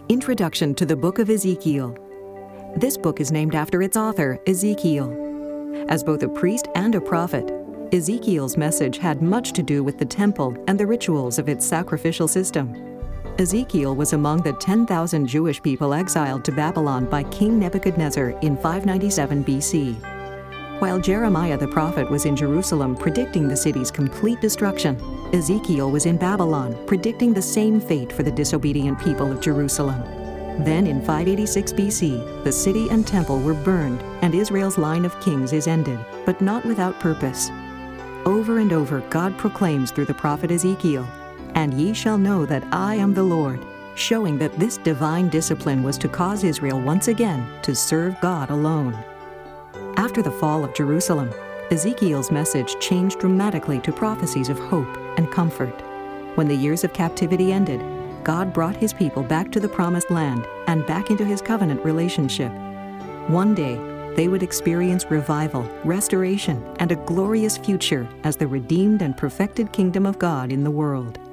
Introduction to the Book of Ezekiel. This book is named after its author, Ezekiel. As both a priest and a prophet, Ezekiel's message had much to do with the temple and the rituals of its sacrificial system. Ezekiel was among the 10,000 Jewish people exiled to Babylon by King Nebuchadnezzar in 597 BC. While Jeremiah the prophet was in Jerusalem predicting the city's complete destruction, Ezekiel was in Babylon predicting the same fate for the disobedient people of Jerusalem. Then in 586 BC, the city and temple were burned, and Israel's line of kings is ended, but not without purpose. Over and over, God proclaims through the prophet Ezekiel, "And ye shall know that I am the Lord," showing that this divine discipline was to cause Israel once again to serve God alone. After the fall of Jerusalem, Ezekiel's message changed dramatically to prophecies of hope and comfort. When the years of captivity ended, God brought his people back to the promised land and back into his covenant relationship. One day, they would experience revival, restoration, and a glorious future as the redeemed and perfected kingdom of God in the world.